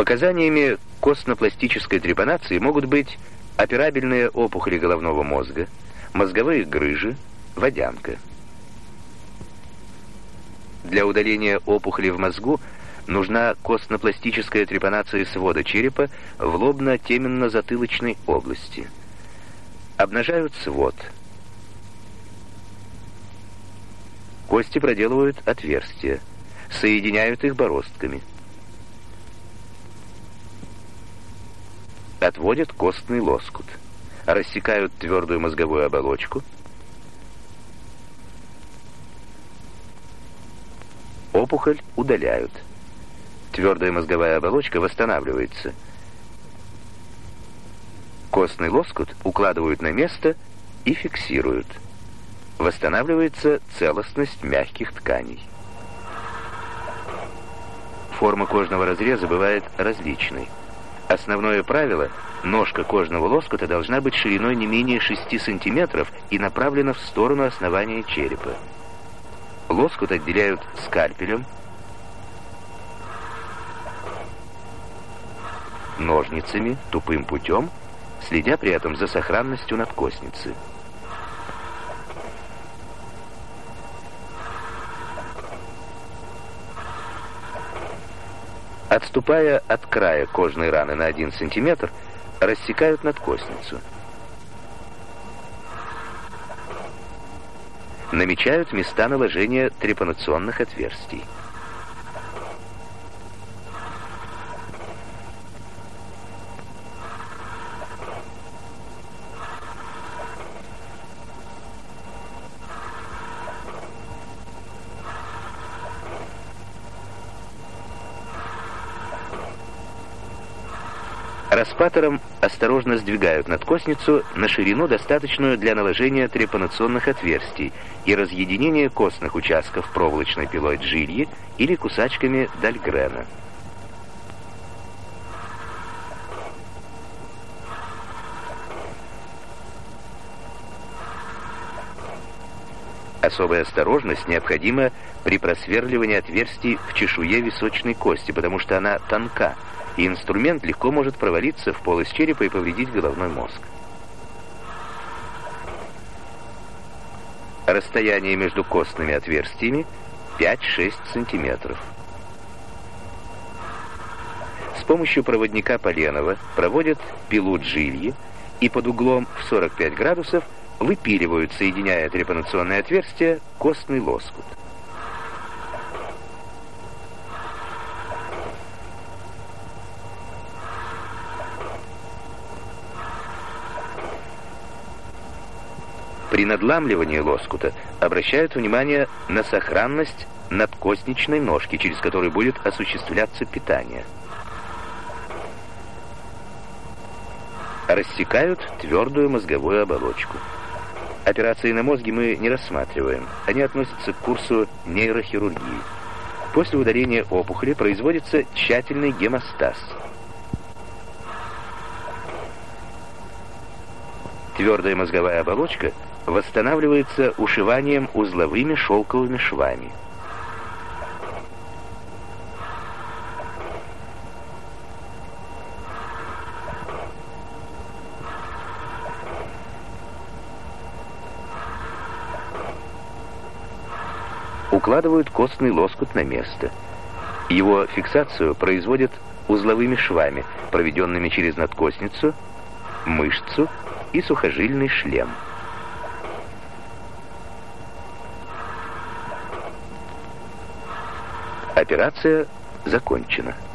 Показаниями костно-пластической трепанации могут быть операбельные опухоли головного мозга, мозговые грыжи, водянка. Для удаления опухоли в мозгу нужна костно-пластическая трепанация свода черепа в лобно-теменно-затылочной области. Обнажают свод. Кости проделывают отверстия, соединяют их бороздками. Отводят костный лоскут, рассекают твердую мозговую оболочку, опухоль удаляют. Твердая мозговая оболочка восстанавливается. Костный лоскут укладывают на место и фиксируют. Восстанавливается целостность мягких тканей. Форма кожного разреза бывает различной. Основное правило – ножка кожного лоскута должна быть шириной не менее 6 см и направлена в сторону основания черепа. Лоскут отделяют скальпелем, ножницами, тупым путем, следя при этом за сохранностью надкостницы. Отступая от края кожной раны на 1 см, рассекают надкостницу. Намечают места наложения трепанационных отверстий. Распатором осторожно сдвигают надкостницу на ширину, достаточную для наложения трепанационных отверстий и разъединения костных участков проволочной пилой Джильи или кусачками Дальгрена. Особая осторожность необходима при просверливании отверстий в чешуе височной кости, потому что она тонка, и инструмент легко может провалиться в полость черепа и повредить головной мозг. Расстояние между костными отверстиями 5-6 см. С помощью проводника Поленова проводят пилу Джильи и под углом в 45 градусов выпиливают, соединяя трепанационное отверстие, костный лоскут. При надламливании лоскута обращают внимание на сохранность надкостничной ножки, через которую будет осуществляться питание. Рассекают твердую мозговую оболочку. Операции на мозге мы не рассматриваем. Они относятся к курсу нейрохирургии. После удаления опухоли производится тщательный гемостаз. Твердая мозговая оболочка восстанавливается ушиванием узловыми шелковыми швами. Укладывают костный лоскут на место. Его фиксацию производят узловыми швами, проведенными через надкостницу, мышцу и сухожильный шлем. Операция закончена.